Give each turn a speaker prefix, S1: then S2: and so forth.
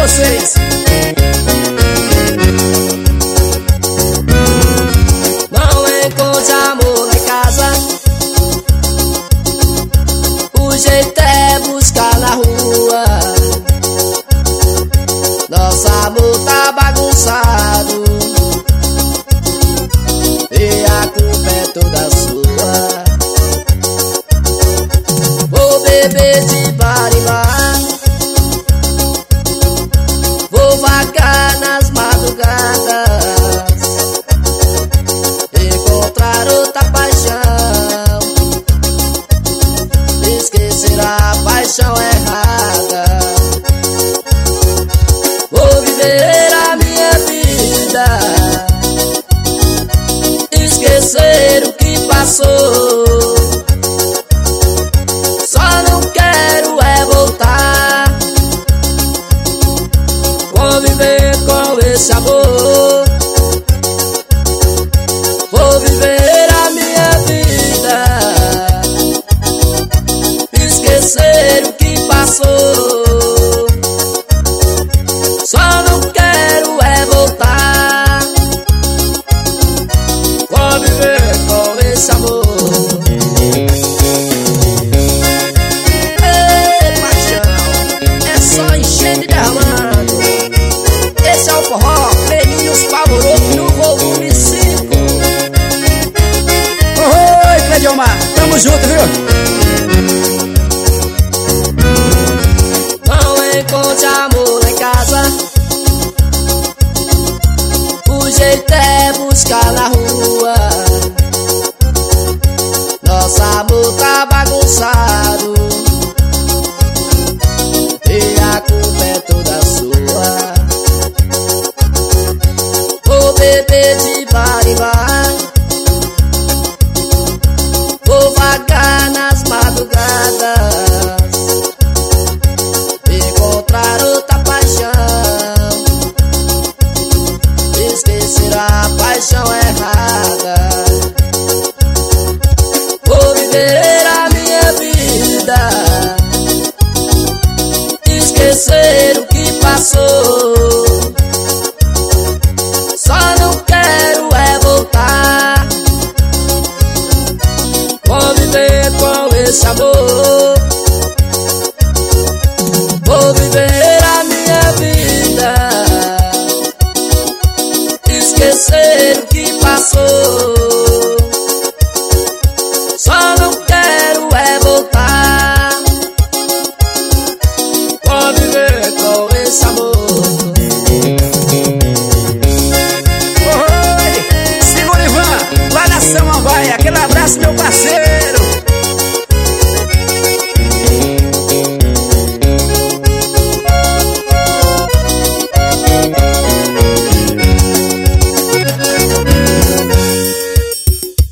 S1: vocês.
S2: Não encontre amor lá em casa, o jeito é buscar na rua. Nosso amor tá bagunçado e a culpa é toda sua. Vou beber de bar em bar, vou vagar nas madrugadas, encontrar outra paixão, esquecer a paixão errada. Vou viver a minha vida, esquecer o que passou. Só não quero é voltar, conviver com esse amor. Vou viver a minha vida, esquecer o que passou. Só não quero é voltar, conviver com esse amor. Ei, paixão, é só enchendo e derramando. Esse é o forró, Meninos Pavoroso no volume 5.
S1: Oi, Cleidiomar, tamo junto, viu?
S2: Não encontre amor lá em casa, o jeito é buscar na rua. Nosso amor tá bagunçado e a culpa é toda sua. Vou beber de bar em bar, vou vagar nas madrugadas, encontrar outra paixão, esquecer a paixão errada. Vou viver a minha vida, esquecer o que passou. Só não quero é voltar, conviver com esse amor. Vou viver a minha vida, esquecer o que passou. Só não